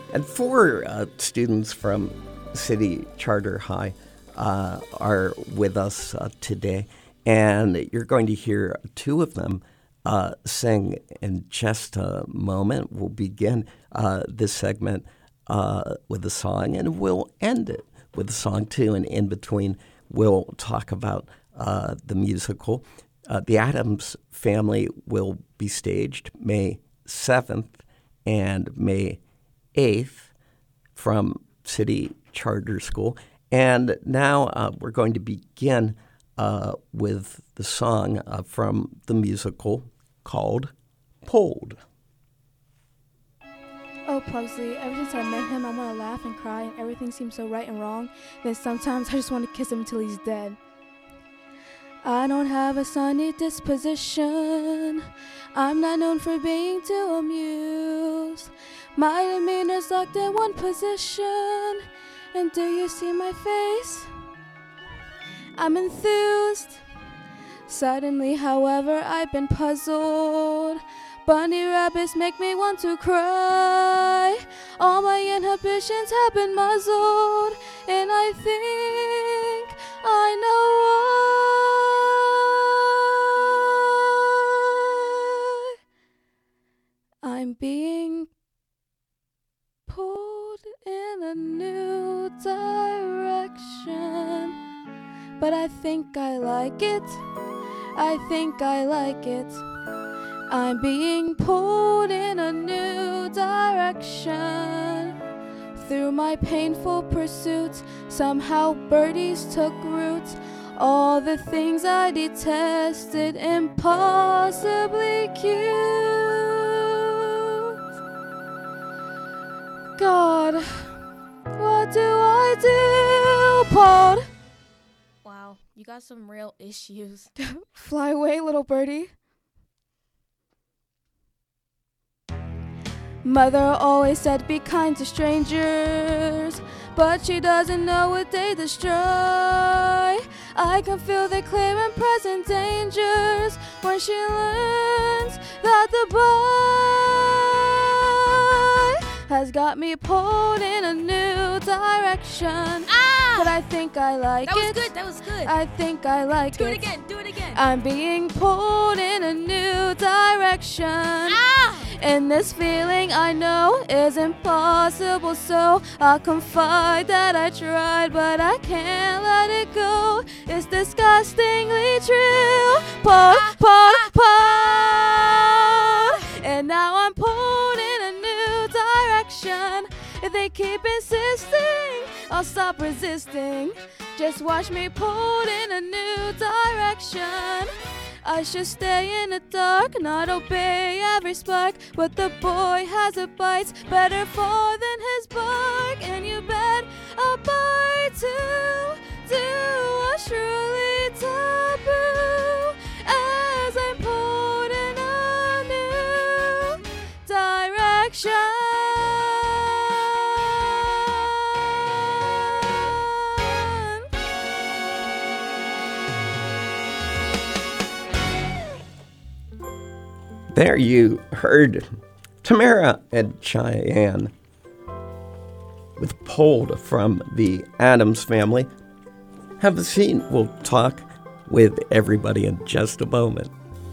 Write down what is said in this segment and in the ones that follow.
And four students from City Charter High are with us today, and you're going to hear two of them sing in just a moment. We'll begin this segment with a song, and we'll end it with a song too, and in between we'll talk about the musical. The Addams Family will be staged May 7th and May 8th from City Charter School. And now we're going to begin with the song from the musical called Pulled. Oh, Pugsley, ever since I met him, I want to laugh and cry, and everything seems so right and wrong. Then sometimes I just want to kiss him until he's dead. I don't have a sunny disposition. I'm not known for being too amused. My demeanor's locked in one position. And do you see my face? I'm enthused. Suddenly, however, I've been puzzled. Bunny rabbits make me want to cry. All my inhibitions have been muzzled, and I think I know why. I'm being pulled in a new direction, but I think I like it. I think I like it. I'm being pulled in a new direction. Through my painful pursuits, somehow birdies took root. All the things I detested, impossibly cute. God, what do I do, Pod? Wow, you got some real issues. Fly away, little birdie. Mother always said be kind to strangers, but she doesn't know what they destroy. I can feel the clear and present dangers when she learns that the boy has got me pulled in a new direction. But I think I like it. That was good. I think I like Do it. it again. I'm being pulled in a new direction. And this feeling I know is impossible, so I'll confide that I tried, but I can't let it go. It's disgustingly true. Pull. And now I'm pulled in a new direction. If they keep insisting, I'll stop resisting. Just watch me pulled in a new direction. I should stay in the dark, not obey every spark. But the boy has a bite, better fall than his bark. And you bet I'll bite too. Do a truly taboo as I'm pulled in a new direction. There you heard Tamara and Cheyenne with Pulled from the Addams Family. Have a seat. We'll talk with everybody in just a moment.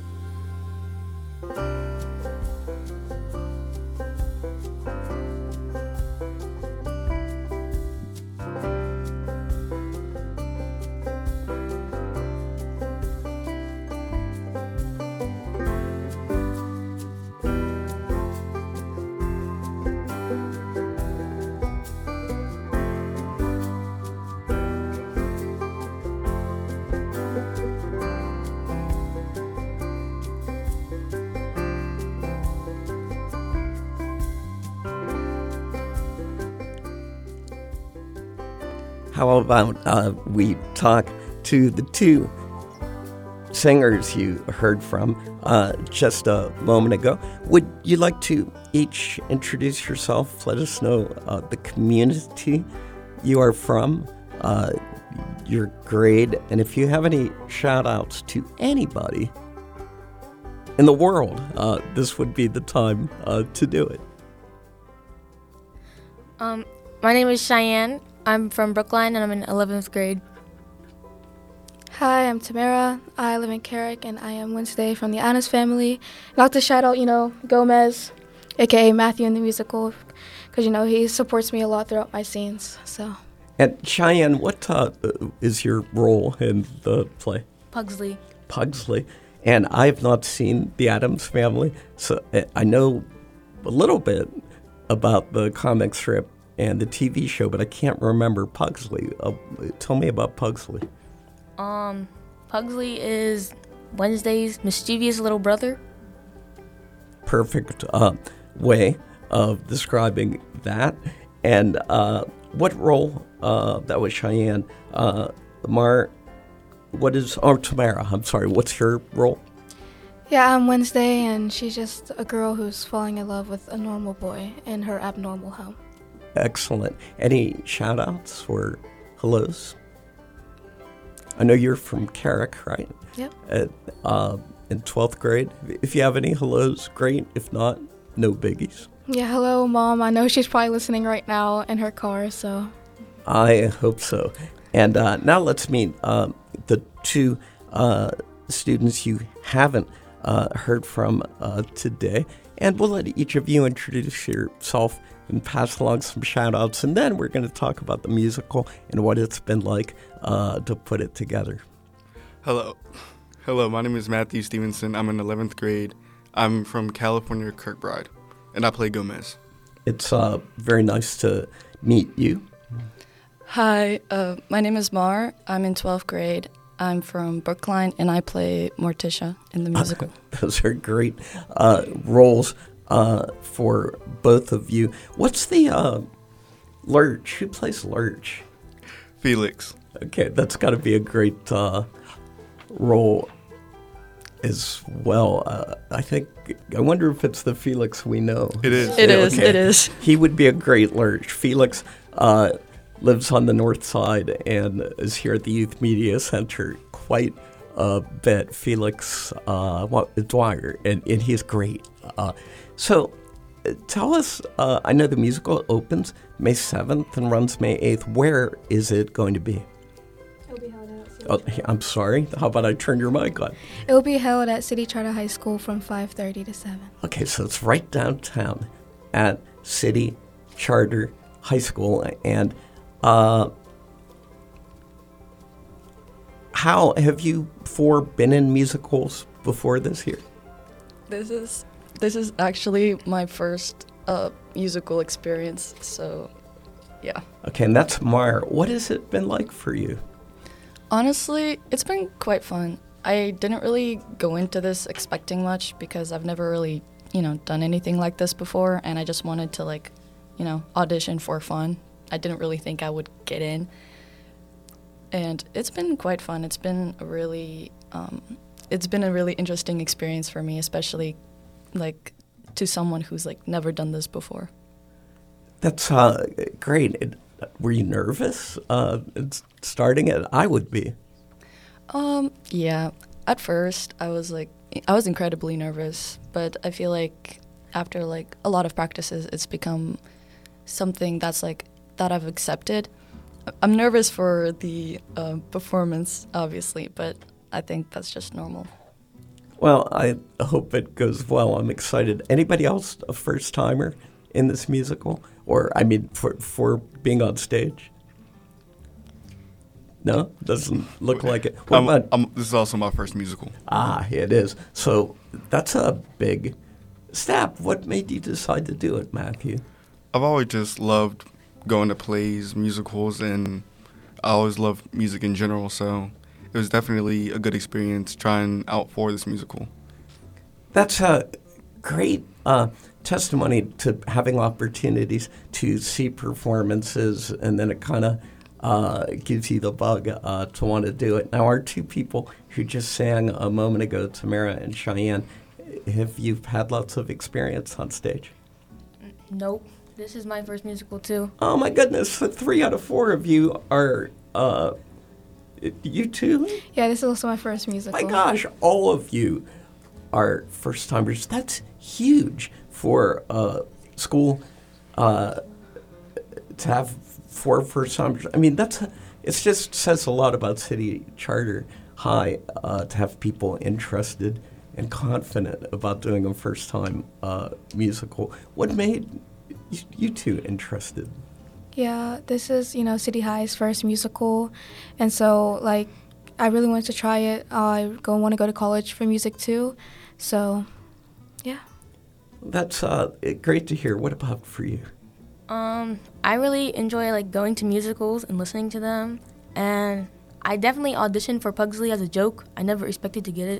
How about we talk to the two singers you heard from just a moment ago? Would you like to each introduce yourself? Let us know the community you are from, your grade, and if you have any shout-outs to anybody in the world, this would be the time to do it. My name is Cheyenne. I'm from Brookline, and I'm in 11th grade. Hi, I'm Tamara. I live in Carrick, and I am Wednesday from the Addams Family. I'd like to shout out, Gomez, a.k.a. Matthew in the musical, because, he supports me a lot throughout my scenes, so. And Cheyenne, what is your role in the play? Pugsley. Pugsley. And I have not seen The Addams Family, so I know a little bit about the comic strip and the TV show, but I can't remember Pugsley. Tell me about Pugsley. Pugsley is Wednesday's mischievous little brother. Perfect way of describing that. And what role, that was Cheyenne, Tamara, I'm sorry, what's your role? Yeah, I'm Wednesday, and she's just a girl who's falling in love with a normal boy in her abnormal home. Excellent. Any shout-outs or hellos? I know you're from Carrick, right? Yep. In 12th grade. If you have any hellos, great. If not, no biggies. Yeah, hello, Mom. I know she's probably listening right now in her car, so. I hope so. And now let's meet the two students you haven't heard from today. And we'll let each of you introduce yourself and pass along some shout-outs. And then we're going to talk about the musical and what it's been like to put it together. Hello, my name is Matthew Stevenson. I'm in 11th grade. I'm from California, Kirkbride, and I play Gomez. It's very nice to meet you. Hi, my name is Mar. I'm in 12th grade. I'm from Brookline, and I play Morticia in the musical. Those are great roles for both of you. What's the Lurch? Who plays Lurch? Felix. Okay, that's got to be a great role as well. I wonder if it's the Felix we know. It is. It is. Okay. It is. He would be a great Lurch. Felix lives on the north side and is here at the Youth Media Center quite a bit. Felix Dwyer, and he's great. So tell us, I know the musical opens May 7th and runs May 8th. Where is it going to be? It'll be held at Oh, I'm sorry. How about I turn your mic on? It will be held at City Charter High School from 5:30 to 7. Okay, so it's right downtown at City Charter High School. And how have you four been in musicals before this year? This is actually my first musical experience, so yeah. Okay, and that's Mar. What has it been like for you? Honestly, it's been quite fun. I didn't really go into this expecting much because I've never really, done anything like this before, and I just wanted to audition for fun. I didn't really think I would get in. And it's been quite fun. It's been a really interesting experience for me, especially to someone who's never done this before. That's great. Were you nervous starting it? I would be. Yeah. At first, I was incredibly nervous, but I feel like after a lot of practices, it's become something that's that I've accepted. I'm nervous for the performance, obviously, but I think that's just normal. Well, I hope it goes well. I'm excited. Anybody else a first-timer in this musical? Or, for being on stage? No? Doesn't look like it. This is also my first musical. It is. So that's a big step. What made you decide to do it, Matthew? I've always just loved going to plays, musicals, and I always loved music in general, so it was definitely a good experience trying out for this musical. That's a great testimony to having opportunities to see performances, and then it kind of gives you the bug to want to do it. Now, our two people who just sang a moment ago, Tamara and Cheyenne, have you had lots of experience on stage? Nope. This is my first musical, too. Oh, my goodness. 3 out of 4 of you are, you too? Yeah, this is also my first musical. My gosh, all of you are first-timers. That's huge for school to have 4 first-timers. I mean, it just says a lot about City Charter High to have people interested and confident about doing a first-time musical. What made you two interested? Yeah, this is, City High's first musical, and so, I really wanted to try it. I want to go to college for music, too, so, yeah. That's great to hear. What about for you? I really enjoy going to musicals and listening to them, and I definitely auditioned for Pugsley as a joke. I never expected to get it.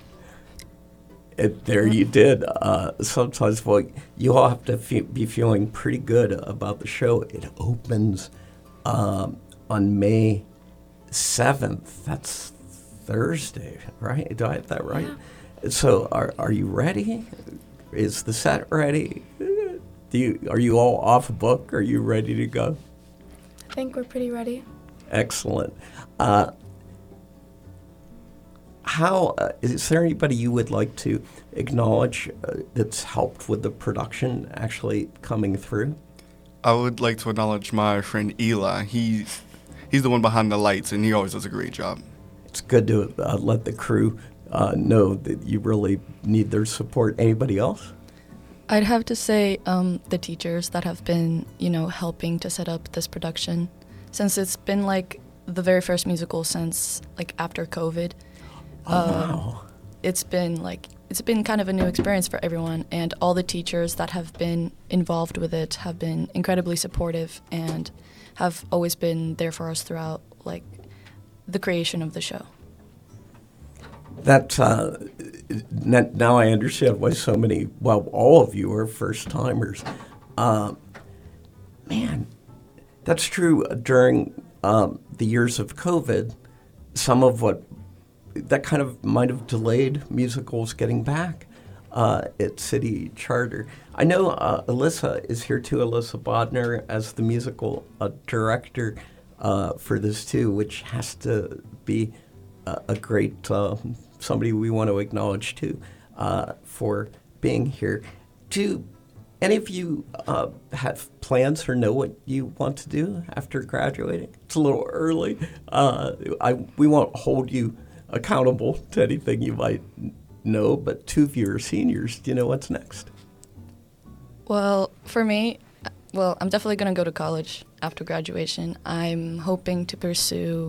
There you did. Sometimes, you all have to be feeling pretty good about the show. It opens on May 7th. That's Thursday, right? Do I have that right? Yeah. So are you ready? Is the set ready? Are you all off book? Are you ready to go? I think we're pretty ready. Excellent. Is there anybody you would like to acknowledge that's helped with the production actually coming through? I would like to acknowledge my friend Eli. He's the one behind the lights, and he always does a great job. It's good to let the crew know that you really need their support. Anybody else? I'd have to say the teachers that have been, helping to set up this production, since it's been the very first musical since after COVID. Wow. It's been kind of a new experience for everyone, and all the teachers that have been involved with it have been incredibly supportive and have always been there for us throughout the creation of the show. That now I understand why so many, all of you are first timers. Man, that's true. During the years of COVID, some of that kind of might have delayed musicals getting back at City Charter. I know Alyssa is here too, Alyssa Bodner, as the musical director for this too, which has to be a great somebody we want to acknowledge too for being here. Do any of you have plans or know what you want to do after graduating? It's a little early. We won't hold you accountable to anything you might know, but 2 of you are seniors. Do you know what's next? Well, for me, I'm definitely going to go to college after graduation. I'm hoping to pursue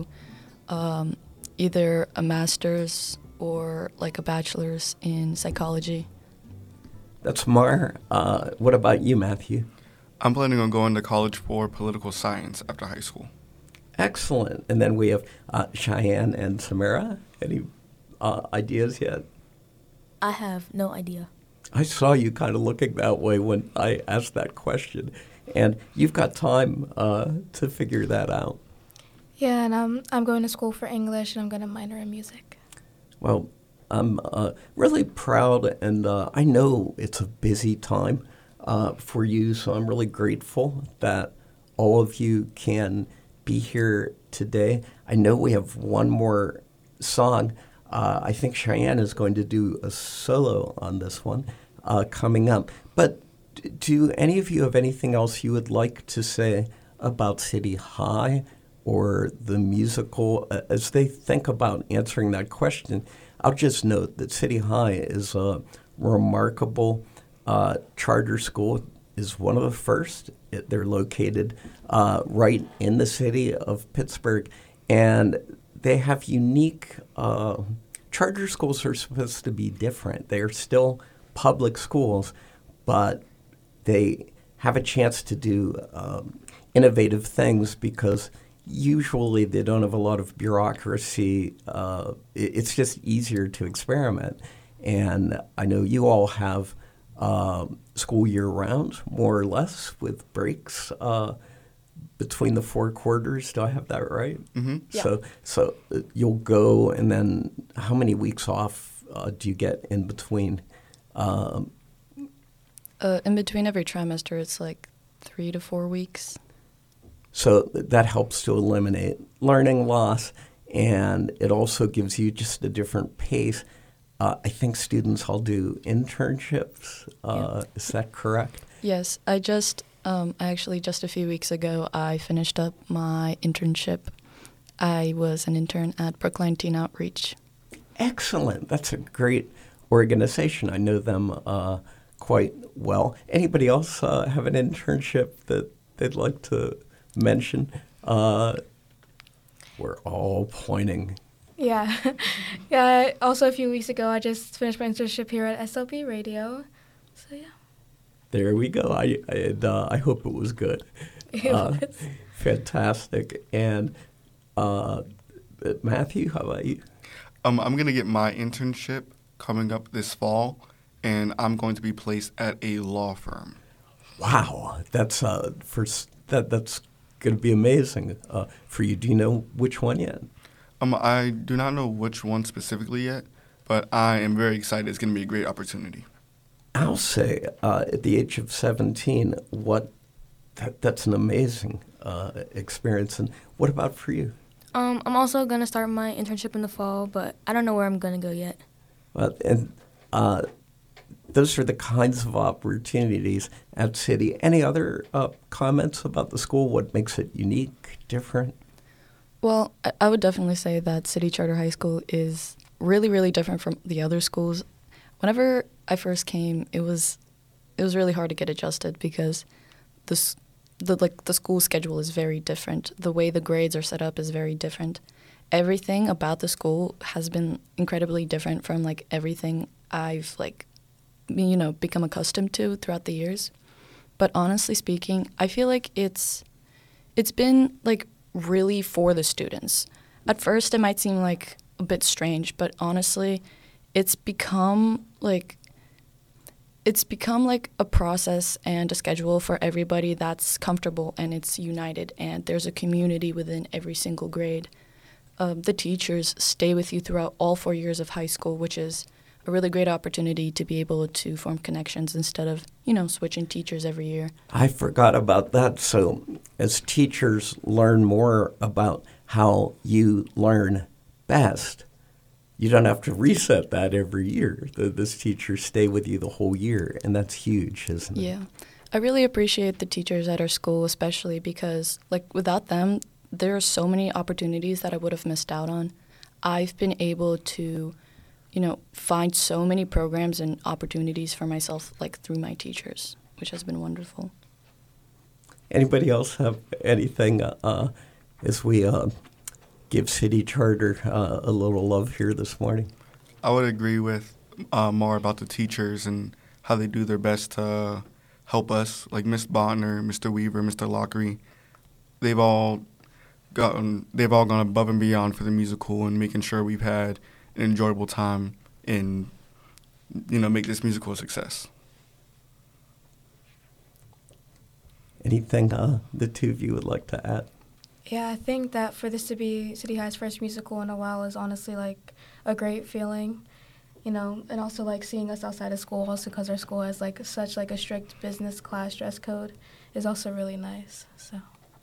either a master's or a bachelor's in psychology. That's Mar. What about you, Matthew? I'm planning on going to college for political science after high school. Excellent. And then we have Cheyenne and Samara. Any ideas yet? I have no idea. I saw you kind of looking that way when I asked that question. And you've got time to figure that out. Yeah, and I'm going to school for English, and I'm going to minor in music. Well, I'm really proud, and I know it's a busy time for you, so I'm really grateful that all of you can be here today. I know we have one more song. I think Cheyenne is going to do a solo on this one coming up. But do any of you have anything else you would like to say about City High or the musical? As they think about answering that question, I'll just note that City High is a remarkable charter school, is one of the first. They're located right in the city of Pittsburgh, and they have unique charter schools are supposed to be different. They're still public schools, but they have a chance to do innovative things because usually they don't have a lot of bureaucracy. It's just easier to experiment. And I know you all have school year-round, more or less, with breaks between the 4 quarters. Do I have that right? Mm-hmm. Yeah. So you'll go, and then how many weeks off do you get in between? In between every trimester, it's 3 to 4 weeks. So that helps to eliminate learning loss, and it also gives you just a different pace. I think students all do internships. Yeah. Is that correct? Yes, I just I actually, just a few weeks ago, I finished up my internship. I was an intern at Brookline Teen Outreach. Excellent. That's a great organization. I know them quite well. Anybody else have an internship that they'd like to mention? We're all pointing. Yeah. Yeah. Also, a few weeks ago, I just finished my internship here at SLP Radio. So, yeah. There we go. I hope it was good. It was. Fantastic. And Matthew, how about you? I'm going to get my internship coming up this fall, and I'm going to be placed at a law firm. Wow, that's that's going to be amazing for you. Do you know which one yet? I do not know which one specifically yet, but I am very excited. It's going to be a great opportunity. I'll say at the age of 17, that's an amazing experience. And what about for you? I'm also going to start my internship in the fall, but I don't know where I'm going to go yet. And those are the kinds of opportunities at City. Any other comments about the school? What makes it unique, different? Well, I would definitely say that City Charter High School is really, really different from the other schools. Whenever I first came, it was really hard to get adjusted because the school schedule is very different. The way the grades are set up is very different. Everything about the school has been incredibly different from everything I've become accustomed to throughout the years. But honestly speaking, I feel like it's been really for the students. At first, it might seem a bit strange, but honestly, it's become a process and a schedule for everybody that's comfortable and it's united, and there's a community within every single grade. The teachers stay with you throughout all 4 years of high school, which is a really great opportunity to be able to form connections instead of, switching teachers every year. I forgot about that. So as teachers learn more about how you learn best, you don't have to reset that every year. Those teachers stay with you the whole year, and that's huge, isn't it? Yeah. I really appreciate the teachers at our school, especially because, without them, there are so many opportunities that I would have missed out on. I've been able to, find so many programs and opportunities for myself, through my teachers, which has been wonderful. Anybody else have anything as we give City Charter a little love here this morning? I would agree with more about the teachers and how they do their best to help us, like Miss Botner, Mr. Weaver, Mr. Lockery. They've all gone above and beyond for the musical and making sure we've had an enjoyable time and make this musical a success. Anything the two of you would like to add? Yeah, I think that for this to be City High's first musical in a while is honestly a great feeling, and also seeing us outside of school, also because our school has such a strict business class dress code, is also really nice. So.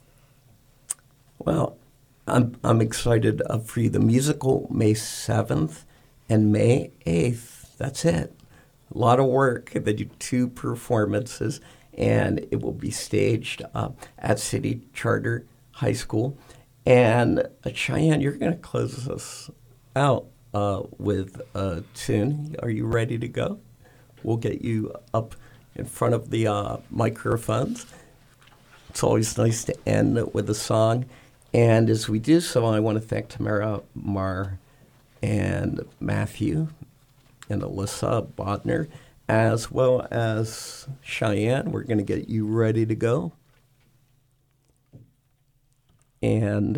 Well, I'm excited for you. The musical May 7th and May 8th. That's it. A lot of work. They do 2 performances, and it will be staged at City Charter High School. And Cheyenne, you're going to close us out with a tune. Are you ready to go? We'll get you up in front of the microphones. It's always nice to end with a song. And as we do so, I want to thank Tamara, Mar, and Matthew, and Alyssa Bodner, as well as Cheyenne. We're going to get you ready to go. And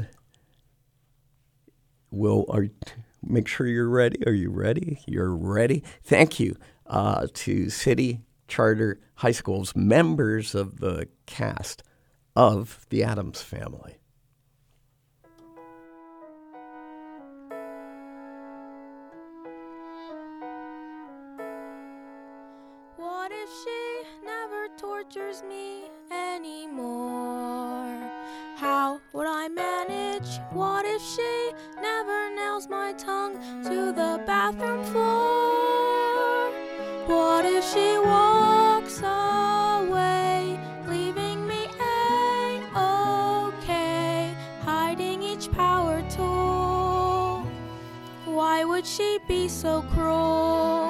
make sure you're ready. Are you ready? You're ready. Thank you to City Charter High School's members of the cast of The Addams Family. What if she never tortures me anymore? How would I manage? What if she never nails my tongue to the bathroom floor? What if she walks away, leaving so cruel.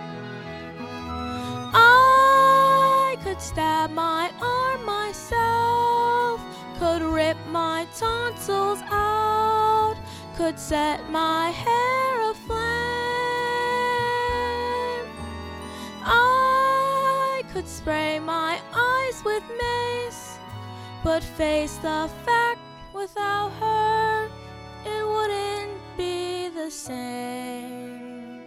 I could stab my arm myself, could rip my tonsils out, could set my hair aflame. I could spray my eyes with mace, but face the fact without her, it wouldn't be the same.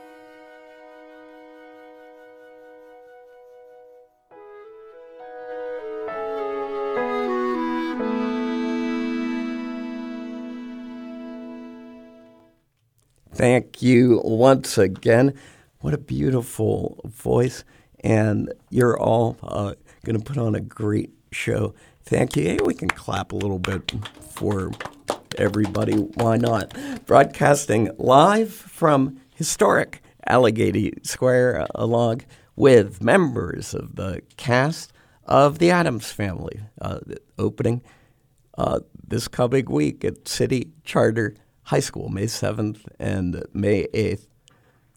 Thank you once again. What a beautiful voice. And you're all going to put on a great show. Thank you. Hey, we can clap a little bit for everybody. Why not? Broadcasting live from historic Allegheny Square, along with members of the cast of The Addams Family, opening this coming week at City Charter High School, May 7th and May 8th.